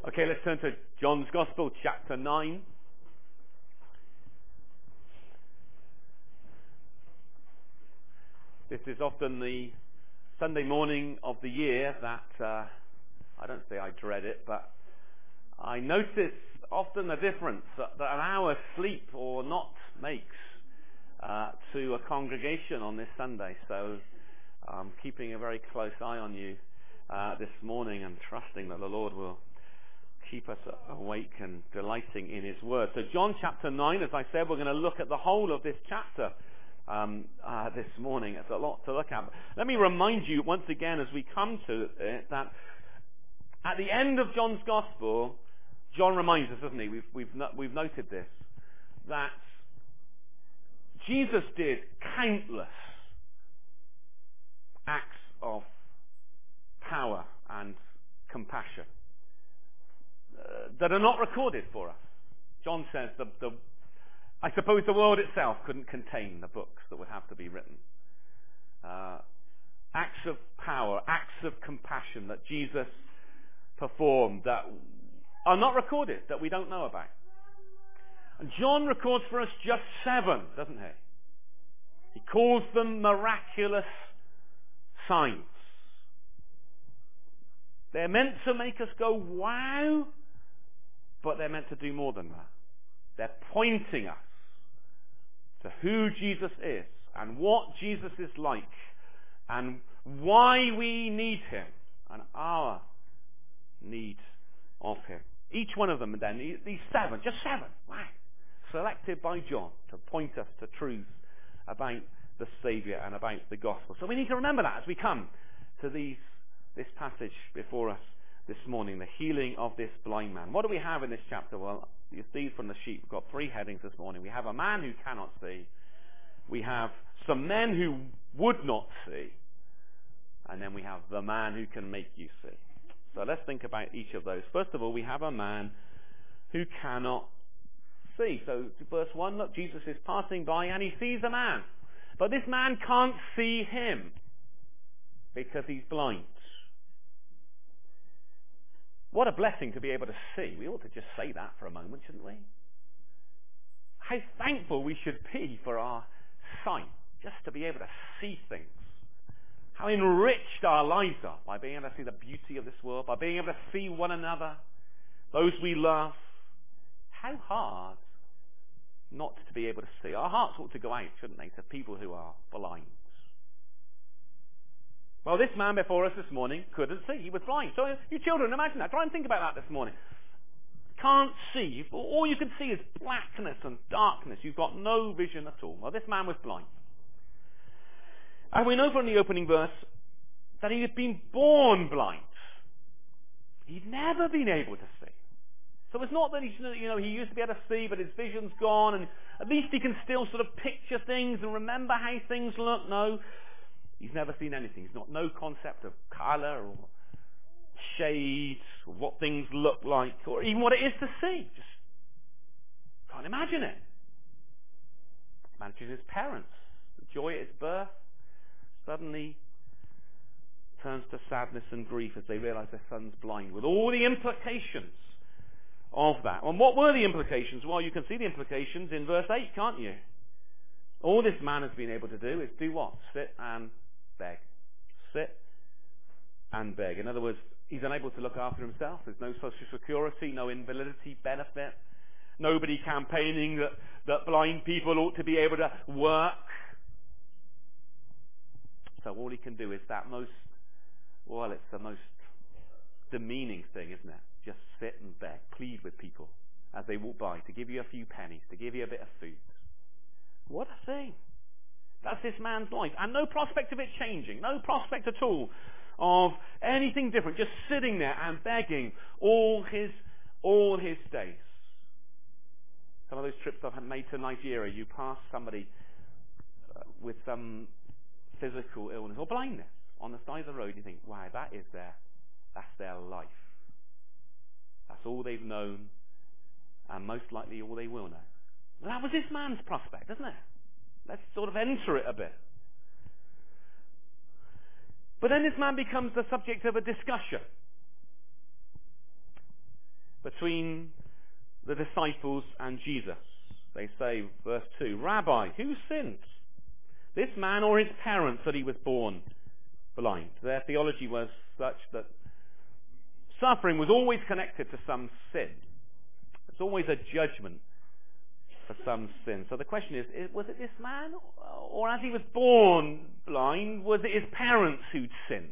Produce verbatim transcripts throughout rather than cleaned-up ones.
Okay, let's turn to John's Gospel, chapter nine. This is often the Sunday morning of the year that, uh, I don't say I dread it, but I notice often the difference that, that an hour's sleep or not makes uh, to a congregation on this Sunday. So I'm keeping a very close eye on you uh, this morning and trusting that the Lord will keep us awake and delighting in His Word. So John chapter nine, as I said, we're going to look at the whole of this chapter um, uh, this morning. It's a lot to look at. Let me remind you once again as we come to it that at the end of John's Gospel, John reminds us, doesn't he? We've, we've, no, we've noted this, that Jesus did countless acts of power and compassion Uh, that are not recorded for us. John says the, the, I suppose the world itself couldn't contain the books that would have to be written. Uh, acts of power, acts of compassion that Jesus performed that are not recorded, that we don't know about. And John records for us just seven, doesn't he? He calls them miraculous signs. They're meant to make us go, wow, but they're meant to do more than that. They're pointing us to who Jesus is and what Jesus is like and why we need Him and our need of Him. Each one of them then, these seven, just seven, wow, selected by John to point us to truth about the Saviour and about the gospel. So we need to remember that as we come to these this passage before us this morning, the healing of this blind man. What do we have in this chapter? Well, you see from the sheet, we've got three headings this morning. We have a man who cannot see. We have some men who would not see. And then we have the man who can make you see. So let's think about each of those. First of all, we have a man who cannot see. So verse one, look, Jesus is passing by and he sees a man. But this man can't see him because he's blind. What a blessing to be able to see. We ought to just say that for a moment, shouldn't we? How thankful we should be for our sight, just to be able to see things. How enriched our lives are by being able to see the beauty of this world, by being able to see one another, those we love. How hard not to be able to see. Our hearts ought to go out, shouldn't they, to people who are blind. Well, this man before us this morning couldn't see. He was blind. So you children, imagine that. Try and think about that this morning. Can't see. All you can see is blackness and darkness. You've got no vision at all. Well, this man was blind. And we know from the opening verse that he had been born blind. He'd never been able to see. So it's not that he's, you know, he used to be able to see, but his vision's gone, and at least he can still sort of picture things and remember how things look. No. He's never seen anything. He's got no concept of colour or shades or what things look like or even what it is to see. Just can't imagine it. Imagine his parents. The joy at his birth suddenly turns to sadness and grief as they realise their son's blind, with all the implications of that. And what were the implications? Well, you can see the implications in verse eight, can't you? All this man has been able to do is do what? Sit and beg. Sit and beg. In other words, he's unable to look after himself. There's no social security, no invalidity benefit, nobody campaigning that, that blind people ought to be able to work. So all he can do is that most, well, it's the most demeaning thing, isn't it? Just sit and beg, plead with people as they walk by to give you a few pennies, to give you a bit of food. What a thing. That's this man's life. And no prospect of it changing. No prospect at all of anything different. Just sitting there and begging all his all his days. Some of those trips I've made to Nigeria, you pass somebody uh, with some physical illness or blindness on the side of the road. You think, wow, that is their, that's their life. That's all they've known, and most likely all they will know. Well, that was this man's prospect, isn't it? Let's sort of enter it a bit. But then this man becomes the subject of a discussion. between the disciples and Jesus. They say, verse two, Rabbi, who sinned, this man or his parents, that he was born blind? Their theology was such that suffering was always connected to some sin. There's always a judgment for some sin. So the question is, was it this man? Or as he was born blind, was it his parents who'd sinned?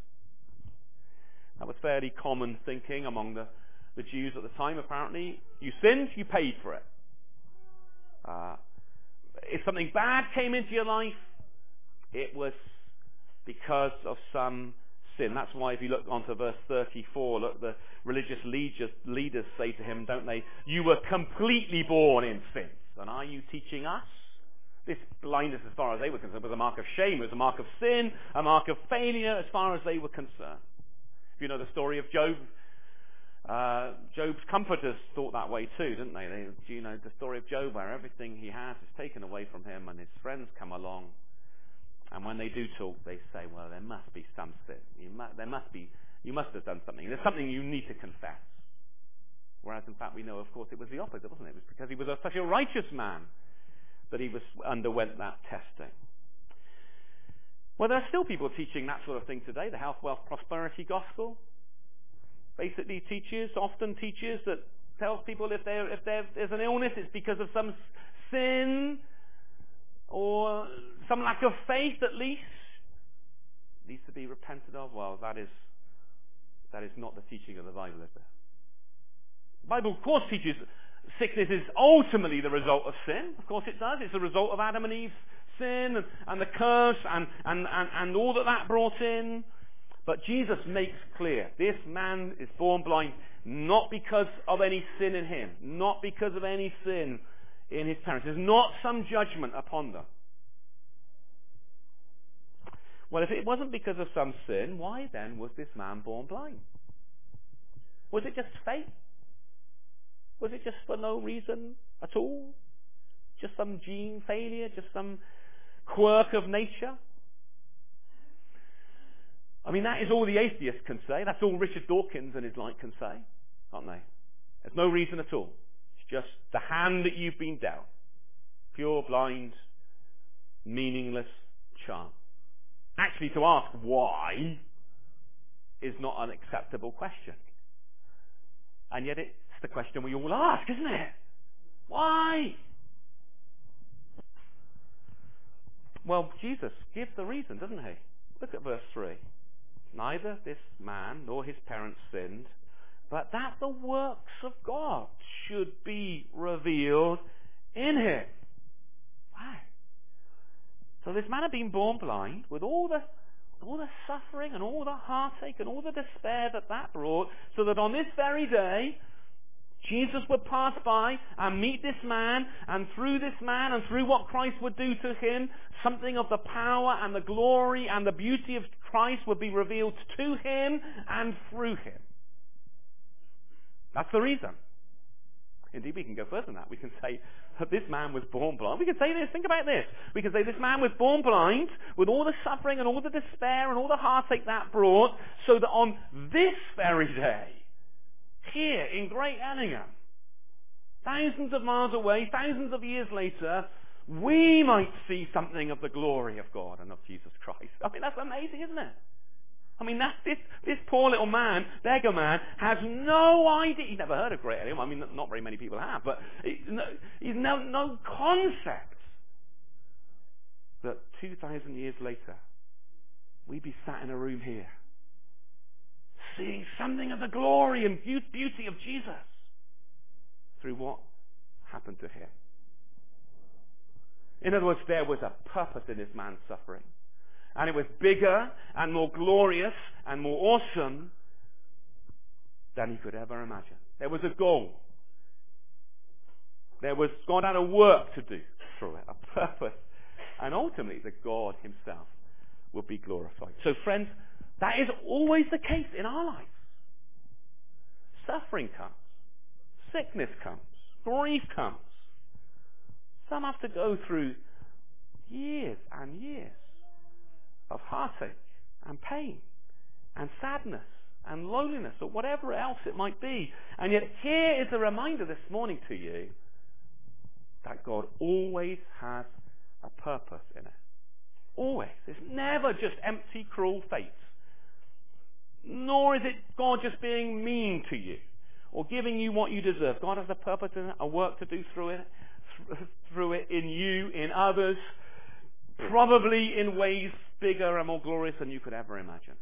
That was fairly common thinking among the, the Jews at the time, apparently. You sinned, you paid for it. Uh, if something bad came into your life, it was because of some sin. That's why if you look onto verse thirty-four, look, the religious leaders, leaders say to him, don't they, you were completely born in sin. And are you teaching us? This blindness, as far as they were concerned, was a mark of shame. It was a mark of sin, a mark of failure, as far as they were concerned. If you know the story of Job, uh, Job's comforters thought that way too, didn't they? they? You know the story of Job, where everything he has is taken away from him, and his friends come along, and when they do talk, they say, "Well, there must be some sin. You must, there must be. You must have done something. There's something you need to confess." Whereas, in fact, we know, of course, it was the opposite, wasn't it? It was because he was a, such a righteous man that he was underwent that testing. Well, there are still people teaching that sort of thing today, the health, wealth, prosperity gospel. Basically teaches, often teaches that tells people if, they're, if they're, there's an illness, it's because of some sin or some lack of faith at least. Needs to be repented of. Well, that is, that is not the teaching of the Bible, is it? The Bible, of course, teaches sickness is ultimately the result of sin. Of course it does. It's the result of Adam and Eve's sin and, and the curse and, and, and, and all that that brought in. But Jesus makes clear, this man is born blind not because of any sin in him, not because of any sin in his parents. There's not some judgment upon them. Well, if it wasn't because of some sin, why then was this man born blind? Was it just fate? Was it just for no reason at all? Just some gene failure? Just some quirk of nature? I mean, that is all the atheists can say. That's all Richard Dawkins and his like can say, aren't they? There's no reason at all. It's just the hand that you've been dealt. Pure, blind, meaningless chance. Actually, to ask why is not an acceptable question. And yet it's the question we all ask, isn't it? Why? Well, Jesus gives the reason, doesn't he? Look at verse three. Neither this man nor his parents sinned, but that the works of God should be revealed in him. Wow. So this man had been born blind with all the all the suffering and all the heartache and all the despair that that brought, so that on this very day Jesus would pass by and meet this man, and through this man and through what Christ would do to him, something of the power and the glory and the beauty of Christ would be revealed to him and through him. That's the reason. Indeed, we can go further than that. We can say that this man was born blind. We can say this, think about this. We can say this man was born blind with all the suffering and all the despair and all the heartache that brought, so that on this very day, here in Great Ellingham, thousands of miles away, thousands of years later, we might see something of the glory of God and of Jesus Christ. I mean, that's amazing, isn't it? I mean, that's, this, this poor little man, beggar man, has no idea. He's never heard of Great Ellingham. I mean, not very many people have, but he, no, he's no, no concept that two thousand years later, we'd be sat in a room here, seeing something of the glory and beauty of Jesus through what happened to him. In other words, there was a purpose in this man's suffering. And it was bigger and more glorious and more awesome than he could ever imagine. There was a goal. There was, God had a work to do through it, a purpose. And ultimately, that God himself would be glorified. So friends, that is always the case in our lives. Suffering comes. Sickness comes. Grief comes. Some have to go through years and years of heartache and pain and sadness and loneliness or whatever else it might be. And yet here is a reminder this morning to you that God always has a purpose in it. Always. It's never just empty, cruel fate. Nor is it God just being mean to you or giving you what you deserve. God has a purpose in it, a work to do through it, th- through it in you, in others, probably in ways bigger and more glorious than you could ever imagine.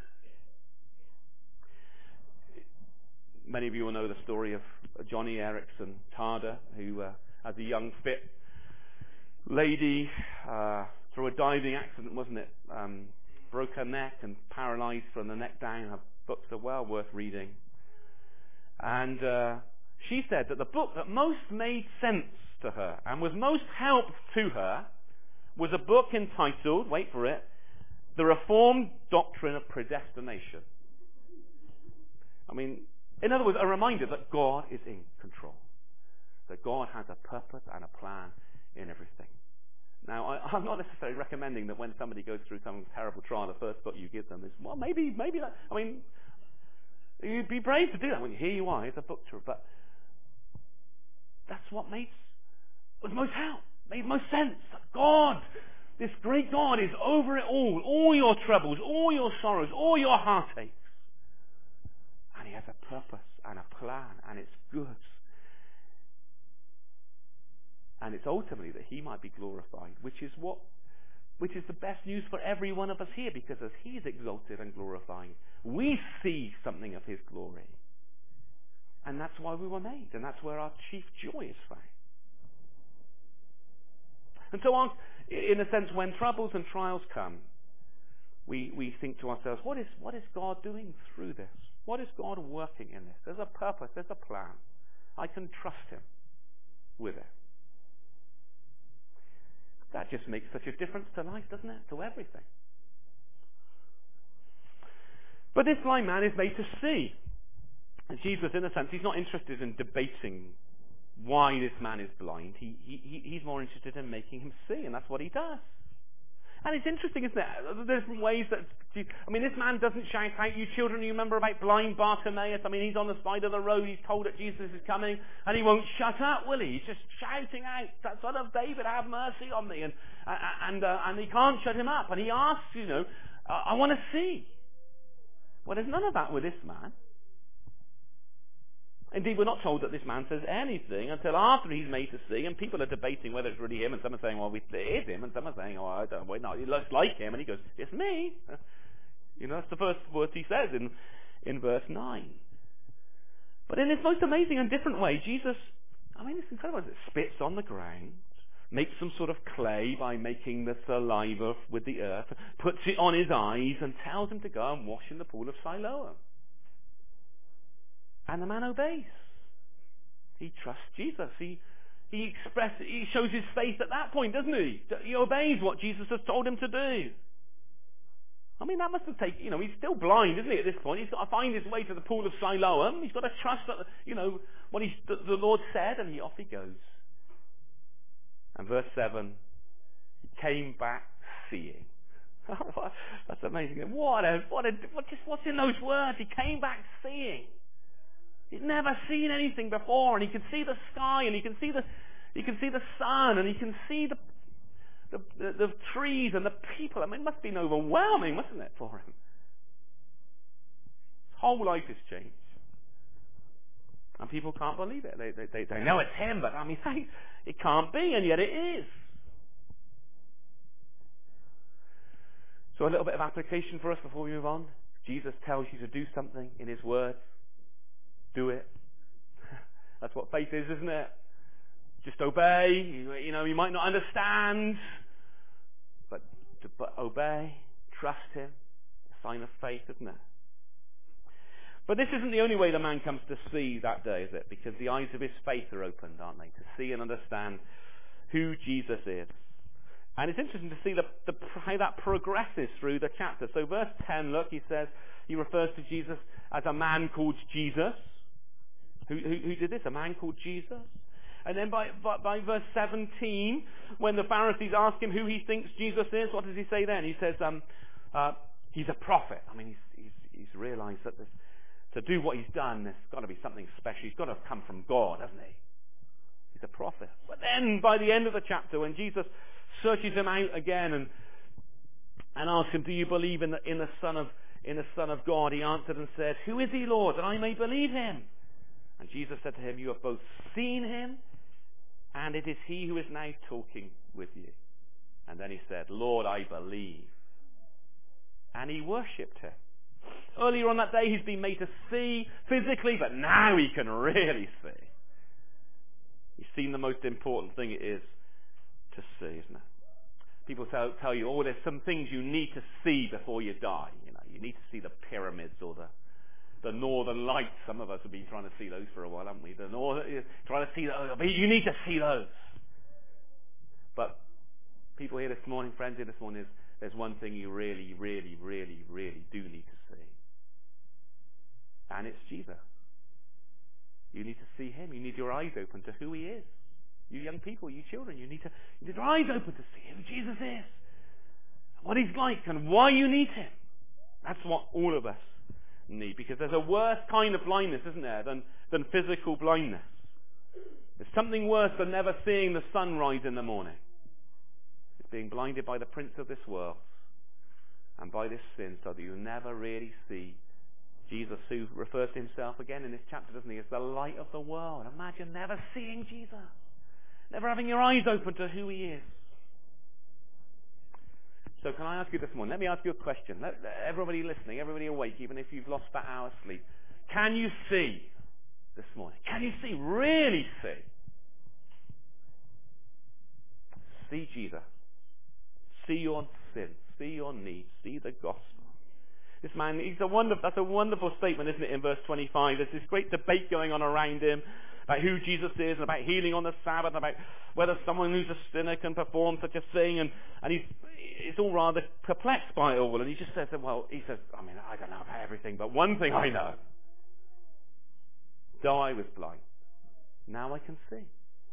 Many of you will know the story of Johnny Erickson Tada, who, uh, as a young, fit lady, uh, through a diving accident, wasn't it, um, broke her neck and paralyzed from the neck down. Her books are well worth reading. And uh, she said that the book that most made sense to her and was most help to her was a book entitled, wait for it, The Reformed Doctrine of Predestination. I mean, in other words, a reminder that God is in control. That God has a purpose and a plan in everything. Now, I, I'm not necessarily recommending that when somebody goes through some terrible trial, the first book you give them is, well, maybe, maybe that, I mean, you'd be brave to do that when here you are, it's a book to but that's what made, was most help, made most sense. God, this great God is over it all, all your troubles, all your sorrows, all your heartaches. And he has a purpose and a plan, and it's good. And it's ultimately that he might be glorified, which is what, which is the best news for every one of us here, because as he is exalted and glorified, we see something of his glory. And that's why we were made, and that's where our chief joy is found. And so on, in a sense, when troubles and trials come, we, we think to ourselves, what is, what is God doing through this? What is God working in this? There's a purpose, there's a plan. I can trust him with it. That just makes such a difference to life, doesn't it? To everything. But this blind man is made to see. And Jesus, in a sense, he's not interested in debating why this man is blind. He, he, he's more interested in making him see, and that's what he does. And it's interesting, isn't it? There's different ways that, I mean, this man doesn't shout out. You children, you remember about blind Bartimaeus? I mean, he's on the side of the road. He's told that Jesus is coming, and he won't shut up, will he? He's just shouting out, "Son of David, have mercy on me." And and uh, and he can't shut him up. And he asks, you know, I, I want to see. Well, there's none of that with this man. Indeed, we're not told that this man says anything until after he's made to see, and people are debating whether it's really him, and some are saying, well, it is him, and some are saying, oh, I don't know, no, it looks like him, and he goes, it's me. You know, that's the first words he says in, in verse nine. But in this most amazing and different way, Jesus, I mean, it's incredible, it spits on the ground, makes some sort of clay by making the saliva with the earth, puts it on his eyes, and tells him to go and wash in the pool of Siloam. And the man obeys. He trusts Jesus. He he expresses, he shows his faith at that point, doesn't he? He obeys what Jesus has told him to do. I mean, that must have taken, you know, he's still blind, isn't he, at this point? He's got to find his way to the pool of Siloam. He's got to trust that, you know, what he, the, the Lord said, and he, off he goes. And verse seven, he came back seeing. That's amazing. What a, what a, what, just what's in those words? He came back seeing. He'd never seen anything before, and he can see the sky, and he can see the, he can see the sun, and he can see the, the, the, the trees and the people. I mean, it must have been overwhelming, mustn't it, for him? His whole life has changed, and people can't believe it. They, they, they, they know it's him, but I mean, it can't be, and yet it is. So a little bit of application for us before we move on. Jesus tells you to do something in his words. Do it. That's what faith is, isn't it? Just obey. You, you know, you might not understand, but to but obey, trust him. A sign of faith, isn't it? But this isn't the only way the man comes to see that day, is it? Because the eyes of his faith are opened, aren't they? To see and understand who Jesus is. And it's interesting to see the, the, how that progresses through the chapter. So verse ten, look, he says, he refers to Jesus as a man called Jesus. Who, who, who did this? A man called Jesus. And then by, by, by verse seventeen, when the Pharisees ask him who he thinks Jesus is, what does he say then? He says, um, uh, he's a prophet. I mean, he's, he's, he's realized that this, to do what he's done, there's got to be something special. He's got to have come from God, hasn't he? He's a prophet. But then, by the end of the chapter, when Jesus searches him out again and and asks him, do you believe in the, in the Son of in the Son of God? He answered and said, who is he, Lord, that I may believe him? And Jesus said to him, you have both seen him, and it is he who is now talking with you. And then he said, Lord, I believe. And he worshipped him. Earlier on that day, he's been made to see physically, but now he can really see. He's seen the most important thing it is to see, isn't it? People tell, tell you, oh, there's some things you need to see before you die. You know, you need to see the pyramids or the the northern lights. Some of us have been trying to see those for a while, haven't we? The northern, trying to see those. You need to see those. But people here this morning, friends here this morning, is there's one thing you really, really, really, really do need to see. And it's Jesus. You need to see him. You need your eyes open to who he is. You young people, you children, you need to you need your eyes open to see who Jesus is. What he's like and why you need him. That's what all of us need. Because there's a worse kind of blindness, isn't there, than, than physical blindness. There's something worse than never seeing the sun rise in the morning. It's being blinded by the prince of this world and by this sin, so that you never really see Jesus, who refers to himself again in this chapter, doesn't he, as the light of the world. Imagine never seeing Jesus. Never having your eyes open to who he is. So can I ask you this morning, let me ask you a question. Let, let everybody listening, everybody awake, even if you've lost that hour's sleep. Can you see this morning? Can you see, really see? See Jesus. See your sin. See your need. See the gospel. This man, he's a wonderful, that's a wonderful statement, isn't it, in verse twenty-five. There's this great debate going on around him about who Jesus is and about healing on the Sabbath, and about whether someone who's a sinner can perform such a thing, and, and he's, he's all rather perplexed by it all, and he just says, well, he says, I mean, I don't know about everything, but one thing I know. Though I was blind, now I can see.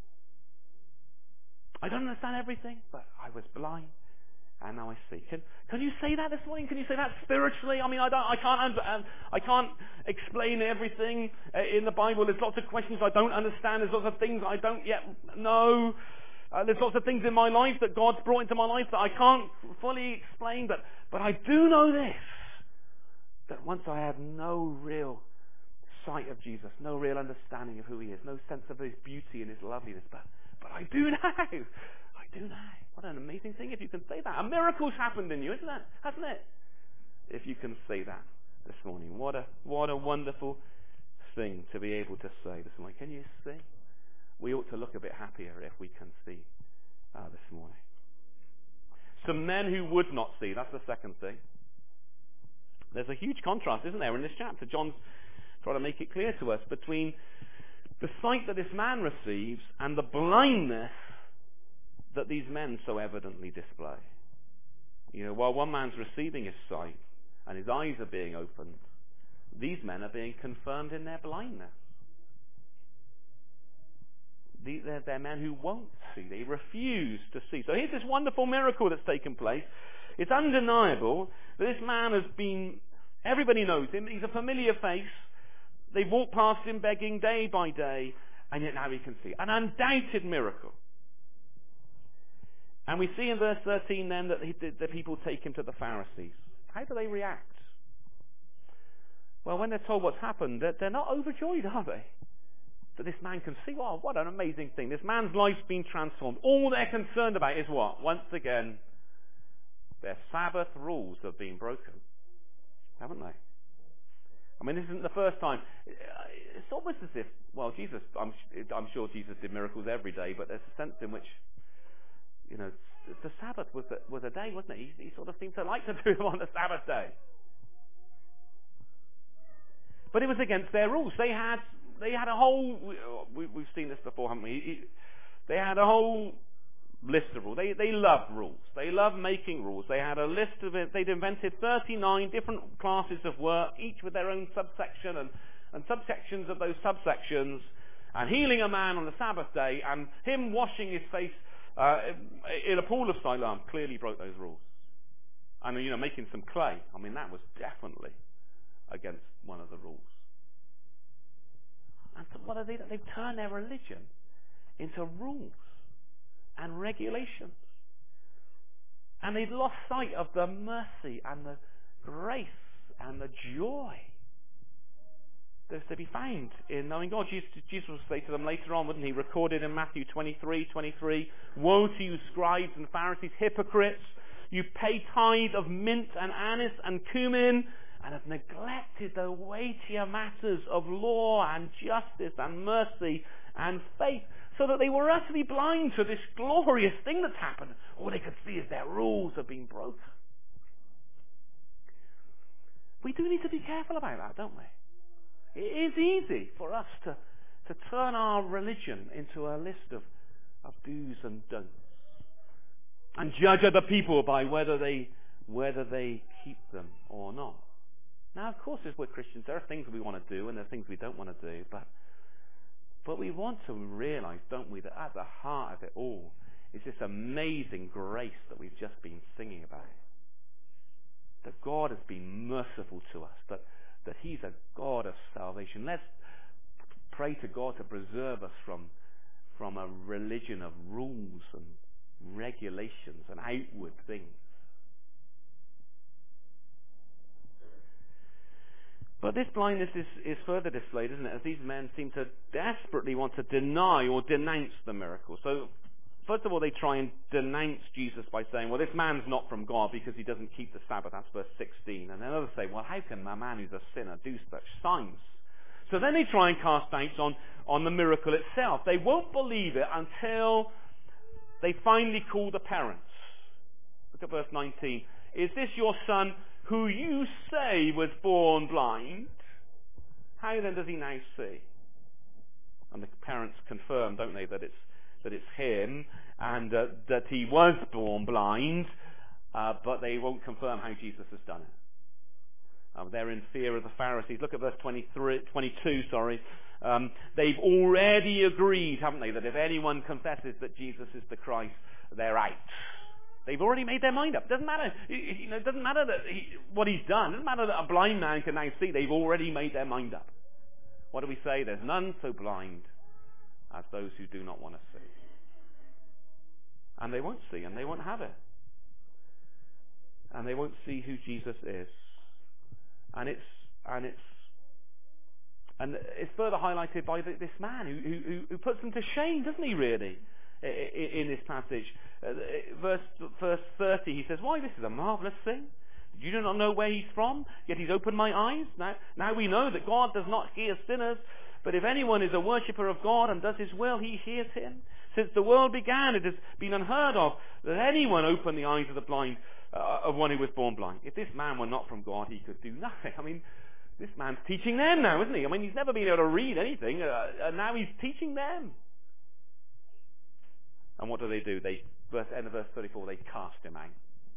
I don't understand everything, but I was blind. And now I see. Can can you say that this morning? Can you say that spiritually? I mean, I don't. I can't. Um, I can't explain everything uh, in the Bible. There's lots of questions I don't understand. There's lots of things I don't yet know. Uh, there's lots of things in my life that God's brought into my life that I can't fully explain. But but I do know this: that once I had no real sight of Jesus, no real understanding of who he is, no sense of his beauty and his loveliness. But but I do now. I do now. What an amazing thing if you can say that. A miracle's happened in you, isn't it? Hasn't it? If you can say that this morning. What a what a wonderful thing to be able to say this morning. Can you see? We ought to look a bit happier if we can see uh, this morning. Some men who would not see. That's the second thing. There's a huge contrast, isn't there, in this chapter. John's trying to make it clear to us between the sight that this man receives and the blindness that these men so evidently display. You know, while one man's receiving his sight and his eyes are being opened, these men are being confirmed in their blindness. They're, they're men who won't see. They refuse to see. So here's this wonderful miracle that's taken place. It's undeniable that this man has been, everybody knows him, he's a familiar face. They've walked past him begging day by day, and yet now he can see. An undoubted miracle. And we see in verse thirteen then that he, the people take him to the Pharisees. How do they react? Well, when they're told what's happened, they're, they're not overjoyed, are they? That this man can see. Wow, what an amazing thing. This man's life's been transformed. All they're concerned about is what? Once again, their Sabbath rules have been broken. Haven't they? I mean, this isn't the first time. It's almost as if, well, Jesus, I'm, I'm sure Jesus did miracles every day, but there's a sense in which, you know, the Sabbath was a, was a day, wasn't it? He, he sort of seemed to like to do them on the Sabbath day. But it was against their rules. They had they had a whole, we, we've seen this before, haven't we? He, they had a whole list of rules. They they loved rules. They loved making rules. They had a list of it. They'd invented thirty-nine different classes of work, each with their own subsection and, and subsections of those subsections, and healing a man on the Sabbath day, and him washing his face uh, in a pool of Siloam clearly broke those rules. And, you know, making some clay. I mean, that was definitely against one of the rules. And so what have they done? They've turned their religion into rules and regulations. And they've lost sight of the mercy and the grace and the joy that's to be found in knowing God. Jesus, Jesus will say to them later on, wouldn't he? Recorded in Matthew twenty-three twenty-three, "Woe to you, scribes and Pharisees, hypocrites! You pay tithe of mint and anise and cumin, and have neglected the weightier matters of law and justice and mercy and faith," so that they were utterly blind to this glorious thing that's happened. All they could see is their rules have been broken. We do need to be careful about that, don't we? It is easy for us to, to turn our religion into a list of, of do's and don'ts and judge other people by whether they whether they keep them or not. Now, of course, as we're Christians, there are things we want to do and there are things we don't want to do, but but we want to realize, don't we, that at the heart of it all is this amazing grace that we've just been singing about. That God has been merciful to us, that, that He's a God of salvation. Let's pray to God to preserve us from, from a religion of rules and regulations and outward things. But this blindness is, is further displayed, isn't it, as these men seem to desperately want to deny or denounce the miracle. So, first of all, they try and denounce Jesus by saying, well, this man's not from God because he doesn't keep the Sabbath. That's verse sixteen. And then others say, well, how can a man who's a sinner do such signs? So then they try and cast doubts on, on the miracle itself. They won't believe it until they finally call the parents. Look at verse nineteen. "Is this your son who you say was born blind? How then does he now see?" And the parents confirm, don't they, that it's that it's him and uh, that he was born blind, uh, but they won't confirm how Jesus has done it. Uh, they're in fear of the Pharisees. Look at verse twenty-three, twenty-two. Sorry, um, they've already agreed, haven't they, that if anyone confesses that Jesus is the Christ, they're out. They've already made their mind up. It doesn't matter. You know, it doesn't matter that he, what he's done. It doesn't matter that a blind man can now see. They've already made their mind up. What do we say? There's none so blind as those who do not want to see. And they won't see, and they won't have it. And they won't see who Jesus is. And it's and it's and it's further highlighted by the, this man who, who who puts them to shame, doesn't he? Really, in this passage, uh, verse verse thirty, he says, "Why, this is a marvelous thing. You do not know where he's from, yet he's opened my eyes. Now, now we know that God does not hear sinners, but if anyone is a worshipper of God and does his will, he hears him. Since the world began, it has been unheard of that anyone opened the eyes of the blind, uh, of one who was born blind. If this man were not from God, he could do nothing." I mean, this man's teaching them now, isn't he? I mean, he's never been able to read anything, uh, and now he's teaching them. And what do they do? They, verse, end of verse thirty-four, they cast him out.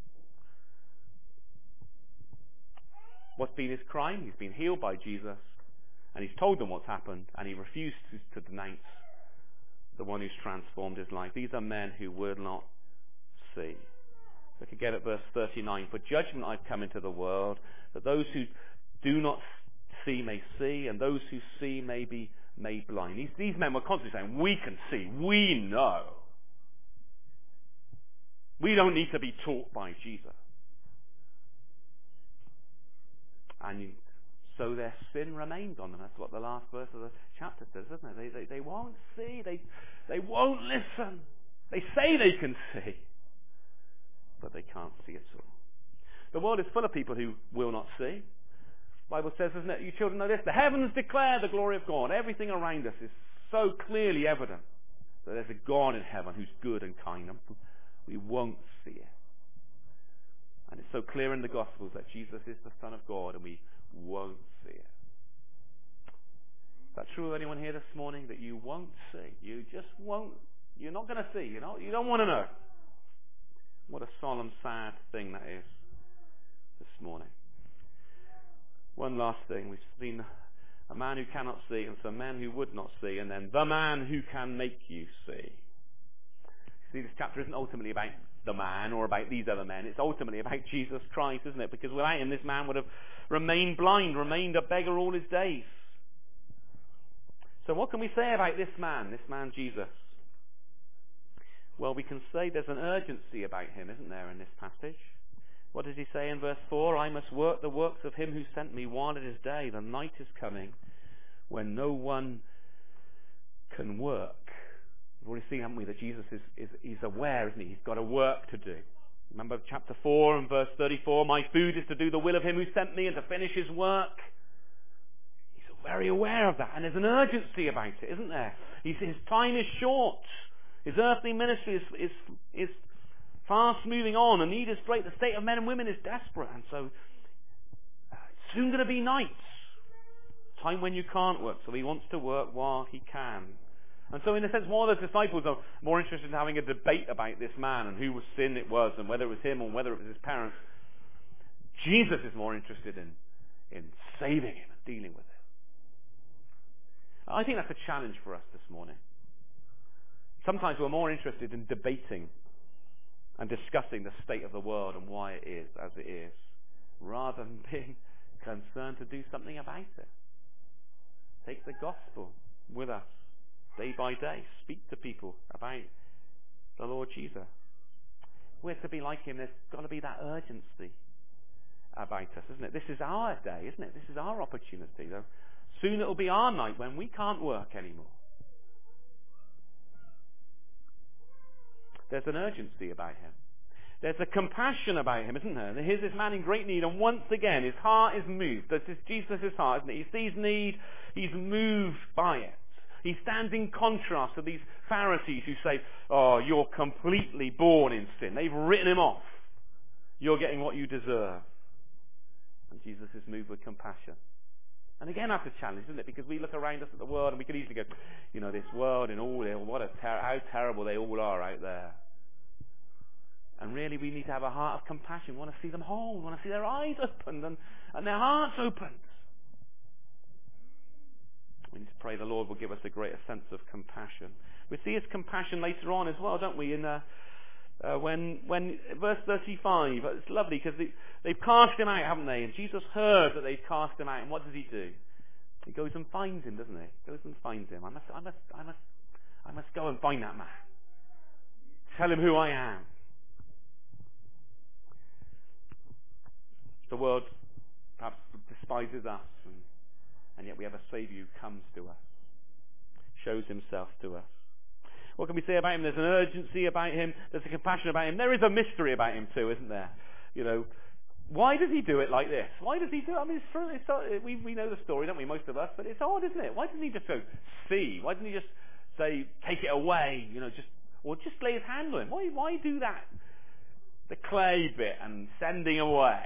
What's been his crime? He's been healed by Jesus, and he's told them what's happened, and he refused to, to denounce the one who's transformed his life. These are men who would not see. Look again at verse thirty-nine. "For judgment I've come into the world, that those who do not see may see, and those who see may be made blind." These, these men were constantly saying, we can see, we know. We don't need to be taught by Jesus. And so their sin remains on them. That's what the last verse of the chapter says, isn't it? They, they, they won't see. They, they won't listen. They say they can see, but they can't see at all. The world is full of people who will not see. The Bible says, isn't it, you children know this, the heavens declare the glory of God. Everything around us is so clearly evident that there's a God in heaven who's good and kind. We won't see it. And it's so clear in the Gospels that Jesus is the Son of God, and we won't see it. Is that true of anyone here this morning, that you won't see? You just won't. You're not going to see. You know, you don't want to know. What a solemn, sad thing that is this morning. One last thing. We've seen a man who cannot see, and some men who would not see, and then the man who can make you see. See, this chapter isn't ultimately about the man or about these other men. It's ultimately about Jesus Christ, isn't it? Because without him, this man would have remained blind, remained a beggar all his days. So what can we say about this man, this man Jesus? Well, we can say there's an urgency about him, isn't there, in this passage? What does he say in verse four? I must work the works of him who sent me while it is day. The night is coming when no one can work. We've already seen, haven't we, that Jesus is, is he's aware, isn't he? He's got a work to do. Remember chapter four and verse thirty-four, my food is to do the will of him who sent me and to finish his work. He's very aware of that, and there's an urgency about it, isn't there? He's, his time is short. His earthly ministry is, is, is fast moving on. The need is great. The state of men and women is desperate, and so uh, it's soon going to be night. Time when you can't work, so he wants to work while he can. And so in a sense, while the disciples are more interested in having a debate about this man and whose sin it was and whether it was him or whether it was his parents, Jesus is more interested in, in saving him and dealing with it. I think that's a challenge for us this morning. Sometimes we're more interested in debating and discussing the state of the world and why it is as it is, rather than being concerned to do something about it. Take the gospel with us day by day. Speak to people about the Lord Jesus. We're to be like him. There's got to be that urgency about us, isn't it? This is our day, isn't it? This is our opportunity. Though soon it'll be our night when we can't work anymore. There's an urgency about him. There's a compassion about him, isn't there? Here's this man in great need, and once again his heart is moved. This is Jesus' heart, isn't it? He sees need, he's moved by it. He stands in contrast to these Pharisees who say, oh, you're completely born in sin. They've written him off. You're getting what you deserve. And Jesus is moved with compassion. And again, that's a challenge, isn't it? Because we look around us at the world and we could easily go, you know, this world and all, what a ter- how terrible they all are out there. And really we need to have a heart of compassion. We want to see them whole. We want to see their eyes opened and, and their hearts opened. We need to pray the Lord will give us a greater sense of compassion. We see his compassion later on as well, don't we? In uh, uh, when when verse thirty-five, it's lovely because they, they've cast him out, haven't they? And Jesus heard that they've cast him out, and what does he do? He goes and finds him, doesn't he? Goes and finds him. I must, I must, I must, I must go and find that man. Tell him who I am. The world perhaps despises us, and, and yet we have a Saviour who comes to us, shows himself to us. What can we say about him? There's an urgency about him. There's a compassion about him. There is a mystery about him too, isn't there? You know, why does he do it like this? Why does he do it? I mean, it's true, it's, uh, we, we know the story, don't we, most of us, but it's odd, isn't it? Why doesn't he just go, see? Why doesn't he just say, take it away, you know, just, or just lay his hand on him? Why, why do that? The clay bit and sending away.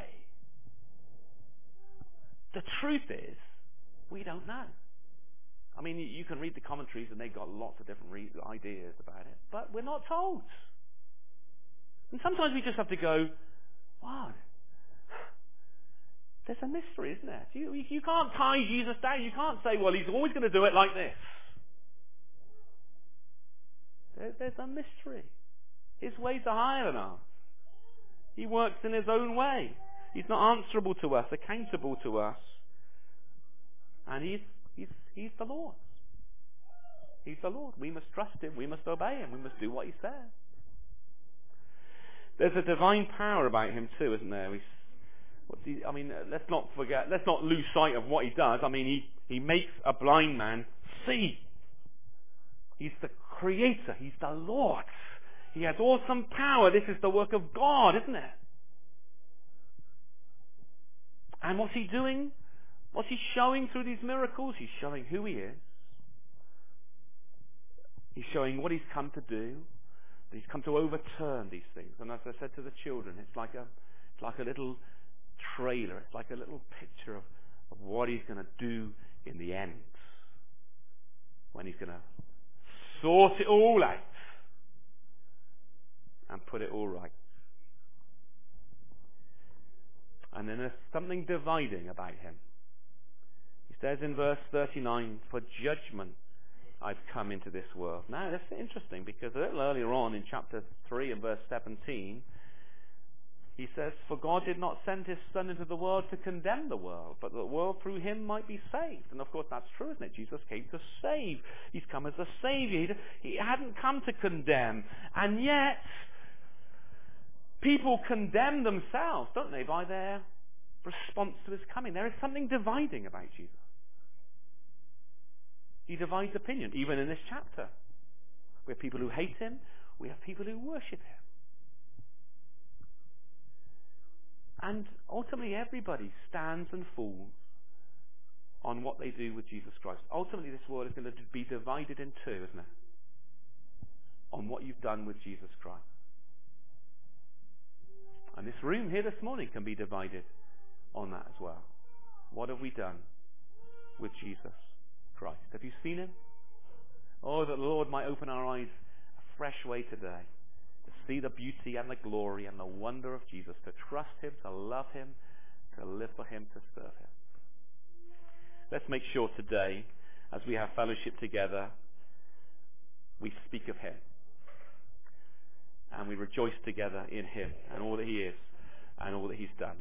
The truth is, we don't know. I mean, you can read the commentaries and they've got lots of different re- ideas about it, but we're not told. And sometimes we just have to go, wow, there's a mystery, isn't there? You, you can't tie Jesus down. You can't say, well, he's always going to do it like this. There, there's a mystery. His ways are higher than ours. He works in his own way. He's not answerable to us, accountable to us. And he's, he's, he's the Lord. He's the Lord. We must trust him. We must obey him. We must do what he says. There's a divine power about him too, isn't there? We, what's he, I mean, let's not forget, let's not lose sight of what he does. I mean, he, he makes a blind man see. He's the creator. He's the Lord. He has awesome power. This is the work of God, isn't it? And what's he doing? What's he showing through these miracles? He's showing who he is. He's showing what he's come to do. He's come to overturn these things. And as I said to the children, it's like a, it's like a little trailer. It's like a little picture of, of what he's going to do in the end. When he's going to sort it all out and put it all right. And then there's something dividing about him. He says in verse thirty-nine, for judgment I've come into this world. Now, that's interesting because a little earlier on in chapter three and verse seventeen, he says, for God did not send his Son into the world to condemn the world, but that the world through him might be saved. And of course that's true, isn't it? Jesus came to save. He's come as a Savior. He, he hadn't come to condemn. And yet, people condemn themselves, don't they, by their response to his coming. There is something dividing about Jesus. He divides opinion, even in this chapter. We have people who hate him. We have people who worship him. And ultimately everybody stands and falls on what they do with Jesus Christ. Ultimately this world is going to be divided in two, isn't it? On what you've done with Jesus Christ. And this room here this morning can be divided on that as well. What have we done with Jesus Christ? Have you seen him? Oh, that the Lord might open our eyes a fresh way today. To see the beauty and the glory and the wonder of Jesus, to trust him, to love him, to live for him, to serve him. Let's make sure today, as we have fellowship together, we speak of him. And we rejoice together in him and all that he is and all that he's done.